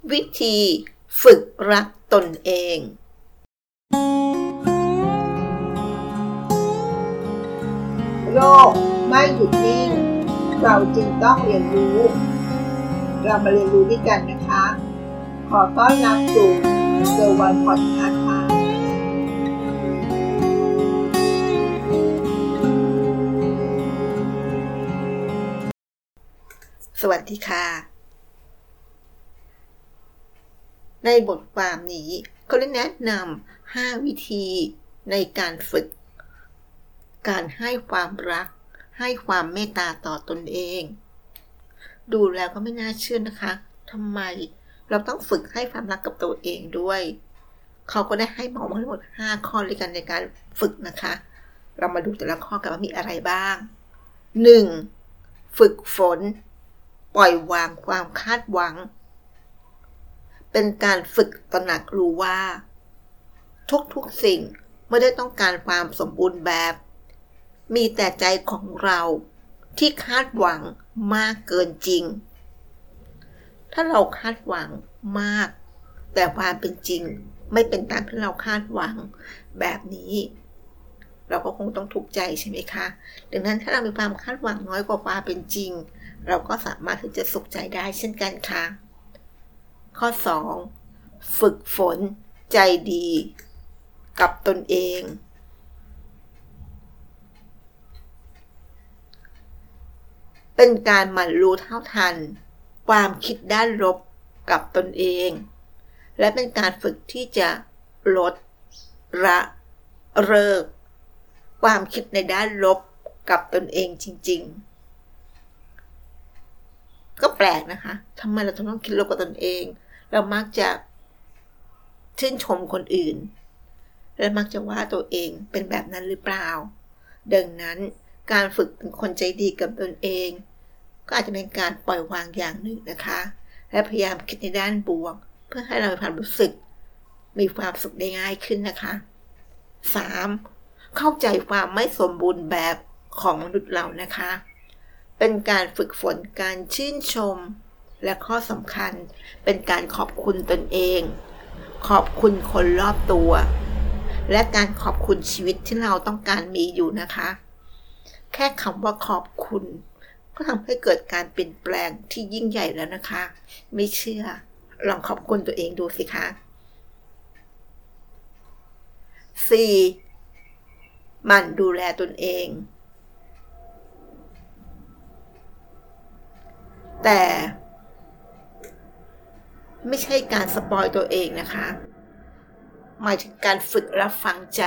วิธีฝึกรักตนเองโลกไม่หยุดนิ่งเราจึงต้องเรียนรู้เรามาเรียนรู้ด้วยกันนะคะขอต้อนรับสู่เดอะวันพอดคาสต์ค่ะสวัสดีค่ะในบทความนี้เขาได้แนะนำ5วิธีในการฝึกการให้ความรักให้ความเมตตาต่อตนเองดูแล้วก็ไม่น่าเชื่อนะคะทำไมเราต้องฝึกให้ความรักกับตัวเองด้วยเขาก็ได้ให้บอกมาทั้งหมด5ข้อด้วยกันในการฝึกนะคะเรามาดูแต่ละข้อกันว่ามีอะไรบ้าง 1. ฝึกฝนปล่อยวางความคาดหวังเป็นการฝึกตระหนักรู้ว่าทุกสิ่งไม่ได้ต้องการความสมบูรณ์แบบมีแต่ใจของเราที่คาดหวังมากเกินจริงถ้าเราคาดหวังมากแต่ความเป็นจริงไม่เป็นตามที่เราคาดหวังแบบนี้เราก็คงต้องทุกข์ใจใช่ไหมคะดังนั้นถ้าเรามีความคาดหวังน้อยกว่าความเป็นจริงเราก็สามารถที่จะสุขใจได้เช่นกันค่ะข้อ 2. ฝึกฝนใจดีกับตนเองเป็นการหมั่นรู้เท่าทันความคิดด้านลบกับตนเองและเป็นการฝึกที่จะลดละเลิกความคิดในด้านลบกับตนเองจริงๆก็แปลกนะคะทำไมเราต้องคิดลบกับตนเองเรามักจะชื่นชมคนอื่นและมักจะว่าตัวเองเป็นแบบนั้นหรือเปล่าดังนั้นการฝึกเป็นคนใจดีกับตนเองก็อาจจะเป็นการปล่อยวางอย่างหนึ่งนะคะและพยายามคิดในด้านบวกเพื่อให้เรามีความรู้สึกมีความสุขได้ง่ายขึ้นนะคะ 3. เข้าใจความไม่สมบูรณ์แบบของมนุษย์เรานะคะเป็นการฝึกฝนการชื่นชมและข้อสำคัญเป็นการขอบคุณตนเองขอบคุณคนรอบตัวและการขอบคุณชีวิตที่เราต้องการมีอยู่นะคะแค่คำว่าขอบคุณก็ทำให้เกิดการเปลี่ยนแปลงที่ยิ่งใหญ่แล้วนะคะไม่เชื่อลองขอบคุณตัวเองดูสิคะ 4. หมั่นดูแลตนเองแต่ไม่ใช่การสปอยตัวเองนะคะหมายถึงการฝึกรับฟังใจ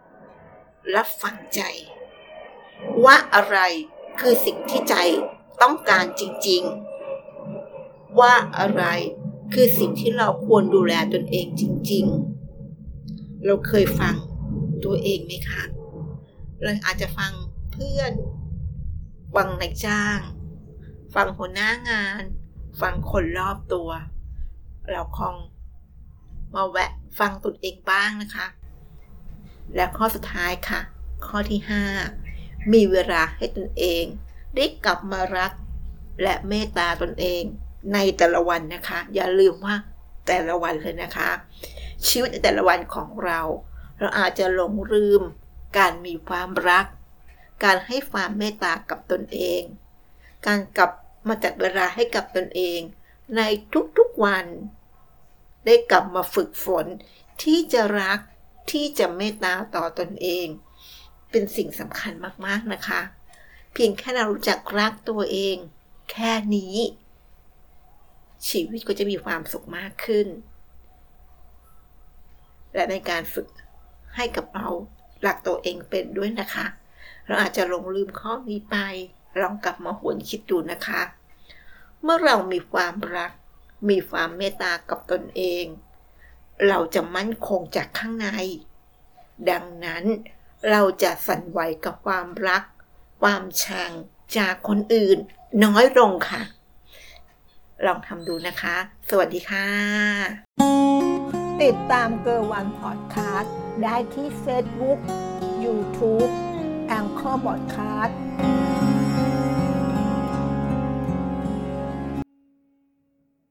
ว่าอะไรคือสิ่งที่ใจต้องการจริงๆว่าอะไรคือสิ่งที่เราควรดูแลตนเองจริงๆเราเคยฟังตัวเองไหมคะเราอาจจะฟังเพื่อนฟังนายจ้างฟังหัวหน้างานฟังคนรอบตัวเราคงมาแวะฟังตนเองบ้างนะคะและข้อสุดท้ายค่ะข้อที่ 5มีเวลาให้ตนเองได้กลับมารักและเมตตาตนเองในแต่ละวันนะคะอย่าลืมว่าแต่ละวันเลยนะคะชีวิตในแต่ละวันของเราอาจจะหลงลืมการมีความรักการให้ความเมตตากับตนเองการกลับมาจัดเวลาให้กับตนเองในทุกๆวันได้กลับมาฝึกฝนที่จะรักที่จะเมตตาต่อตนเองเป็นสิ่งสำคัญมากๆนะคะเพียงแค่เรารู้จักรักตัวเองแค่นี้ชีวิตก็จะมีความสุขมากขึ้นและในการฝึกให้กับเรารักตัวเองเป็นด้วยนะคะเราอาจจะหลงลืมข้อนี้ไปลองกลับมาหวนคิดดูนะคะเมื่อเรามีความรักมีความเมตตากับตนเองเราจะมั่นคงจากข้างในดังนั้นเราจะสั่นไหวกับความรักความชังจากคนอื่นน้อยลงค่ะลองทำดูนะคะสวัสดีค่ะติดตามเกอร์วันพอดคาสต์ได้ที่ Facebook YouTube Anchor Podcast